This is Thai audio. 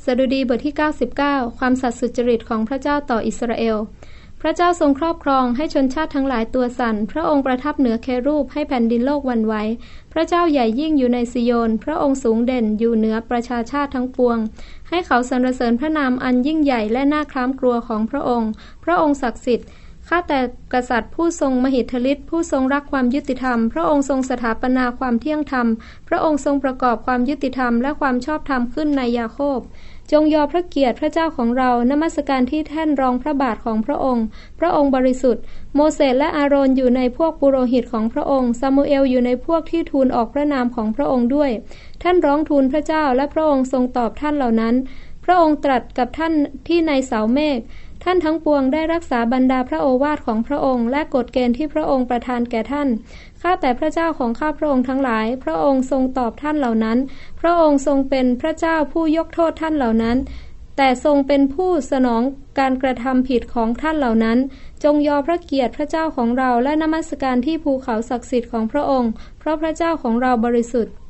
สดุดีบทที่99ความสัตย์สุจริตของพระเจ้าต่ออิสราเอลพระเจ้าทรงครอบครองให้ชนชาติทั้งหลายตัวสั่นพระองค์ประทับเหนือเครูปให้แผ่นดินโลกหวั่นไหวพระเจ้าใหญ่ยิ่งอยู่ในซิโยนพระองค์สูงเด่นอยู่เหนือประชาชาติทั้งปวงให้เขาสรรเสริญพระนามอันยิ่งใหญ่และน่าคร้ามกลัวของพระองค์พระองค์ศักดิ์สิทธิ์ข้าแต่กษัตริย์ผู้ทรงมหิทธิฤทธิ์ผู้ทรงรักความยุติธรรมพระองค์ทรงสถาปนาความเที่ยงธรรมพระองค์ทรงประกอบความยุติธรรมและความชอบธรรมขึ้นในยาโคบจงยอพระเกียรติพระเจ้าของเรานมัสการที่แท่นรองพระบาทของพระองค์พระองค์บริสุทธิ์โมเสสและอาโรนอยู่ในพวกปุโรหิตของพระองค์ซามูเอลอยู่ในพวกที่ทูลออกพระนามของพระองค์ด้วยท่านร้องทูลพระเจ้าและพระองค์ทรงตอบท่านเหล่านั้นพระองค์ตรัสกับท่านที่ในเสาเมฆท่านทั้งปวงได้รักษาบรรดาพระโอวาทของพระองค์และกฎเกณฑ์ที่พระองค์ประทานแก่ท่านข้าแต่พระเจ้าของข้าพระองค์ทั้งหลายพระองค์ทรงตอบท่านเหล่านั้นพระองค์ทรงเป็นพระเจ้าผู้ยกโทษท่านเหล่านั้นแต่ทรงเป็นผู้สนองการกระทำผิดของท่านเหล่านั้นจงยอพระเกียรติพระเจ้าของเราและนมัสการที่ภูเขาศักดิ์สิทธิ์ของพระองค์เพราะพระเจ้าของเราบริสุทธิ์